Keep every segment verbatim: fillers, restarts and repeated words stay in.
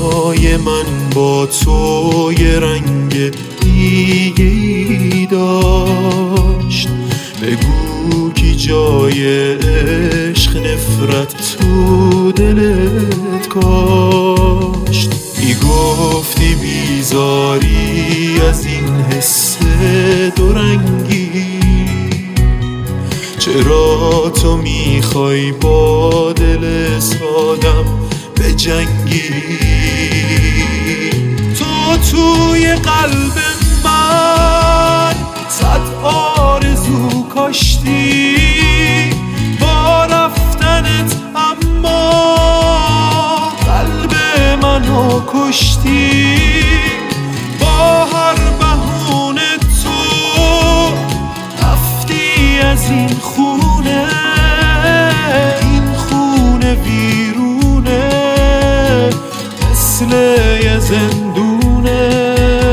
چشمای من با تو یه رنگ دیگه‌ای داشت. بگو کی جای عشق نفرت تو دلت کاشت. میگفتی بیزاری از این حس دورنگی، چرا تو میخوای با دل سادم بجنگی؟ تو توی قلب من صد آرزو کاشتی با رفتنت، اما قلب منو کشتی. با هر بهونه تو رفتی از این خونه، این خونه ویرونه مثل یه زندونه.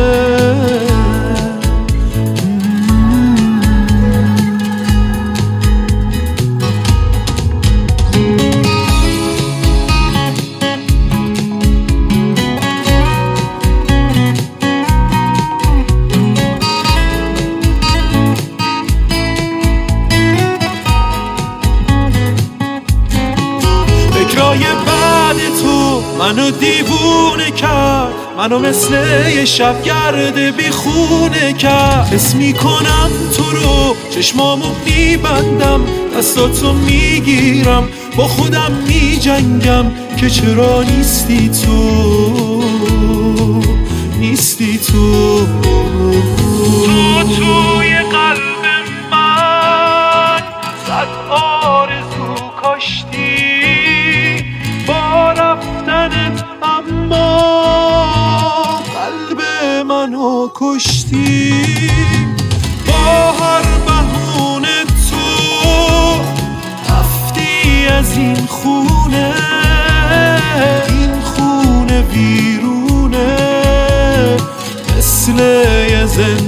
فکرای بعد تو منو دیوونه کرد، منو مثل یه شبگرد بی خونه کرد. حس میکنم تو رو، چشمامو میبندم، دستاتو میگیرم، با خودم میجنگم که چرا نیستی تو، نیستی تو. تو توی قلب من صد آرزو کاشتی با رفتنت، اما قلب منو کشتی. با هر بهونه تو رفتی از این خونه، این خونه ویرونه مثل یه زندونه.